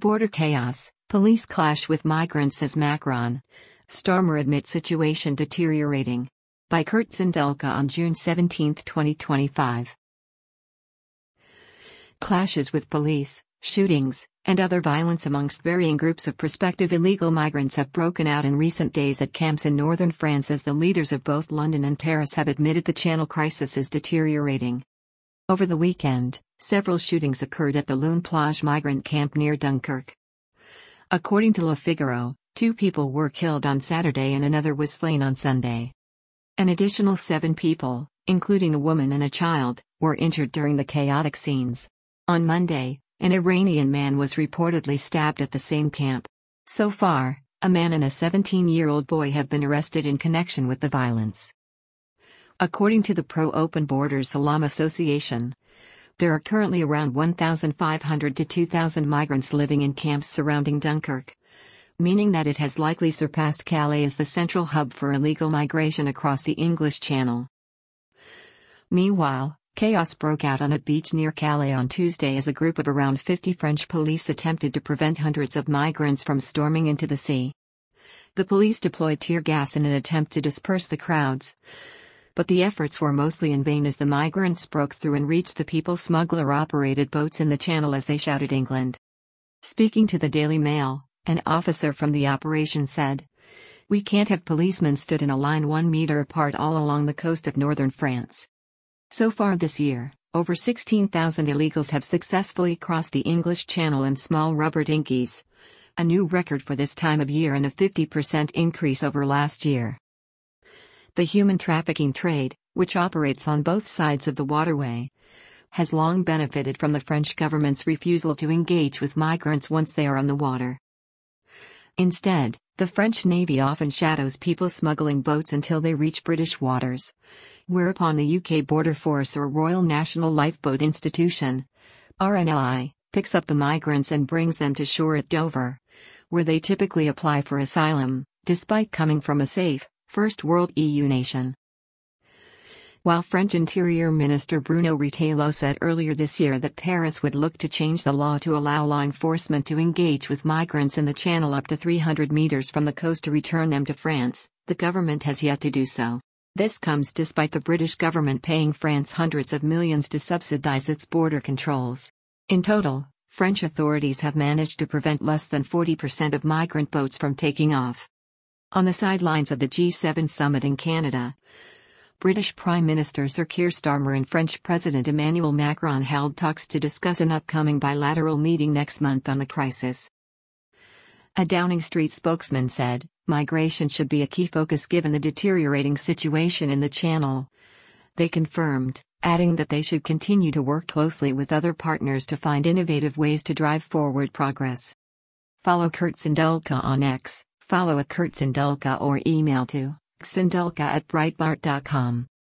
Border chaos, police clash with migrants as Macron. Starmer admits situation deteriorating. By Kurt Zindelka on June 17, 2025. Clashes with police, shootings, and other violence amongst varying groups of prospective illegal migrants have broken out in recent days at camps in northern France as the leaders of both London and Paris have admitted the Channel crisis is deteriorating. Over the weekend, several shootings occurred at the Lune Plage migrant camp near Dunkirk. According to Le Figaro, 2 people were killed on Saturday and another was slain on Sunday. An additional 7 people, including a woman and a child, were injured during the chaotic scenes. On Monday, an Iranian man was reportedly stabbed at the same camp. So far, a man and a 17-year-old boy have been arrested in connection with the violence. According to the Pro-Open Borders Salam Association, there are currently around 1,500 to 2,000 migrants living in camps surrounding Dunkirk, meaning that it has likely surpassed Calais as the central hub for illegal migration across the English Channel. Meanwhile, chaos broke out on a beach near Calais on Tuesday as a group of around 50 French police attempted to prevent hundreds of migrants from storming into the sea. The police deployed tear gas in an attempt to disperse the crowds, but the efforts were mostly in vain as the migrants broke through and reached the people smuggler-operated boats in the channel as they shouted England. Speaking to the Daily Mail, an officer from the operation said, "We can't have policemen stood in a line 1 meter apart all along the coast of northern France." So far this year, over 16,000 illegals have successfully crossed the English Channel in small rubber dinghies, a new record for this time of year and a 50% increase over last year. The human trafficking trade, which operates on both sides of the waterway, has long benefited from the French government's refusal to engage with migrants once they are on the water. Instead, the French Navy often shadows people smuggling boats until they reach British waters, whereupon the UK Border Force or Royal National Lifeboat Institution, RNLI, picks up the migrants and brings them to shore at Dover, where they typically apply for asylum, despite coming from a safe, first world EU nation. While French Interior Minister Bruno Retailleau said earlier this year that Paris would look to change the law to allow law enforcement to engage with migrants in the Channel up to 300 meters from the coast to return them to France, the government has yet to do so. This comes despite the British government paying France hundreds of millions to subsidize its border controls. In total, French authorities have managed to prevent less than 40% of migrant boats from taking off. On the sidelines of the G7 summit in Canada, British Prime Minister Sir Keir Starmer and French President Emmanuel Macron held talks to discuss an upcoming bilateral meeting next month on the crisis. A Downing Street spokesman said, "Migration should be a key focus given the deteriorating situation in the Channel." They confirmed, adding that they should continue to work closely with other partners to find innovative ways to drive forward progress. Follow Kurt Zindelka on X, follow @KurtZindelka or email to xindelka@breitbart.com.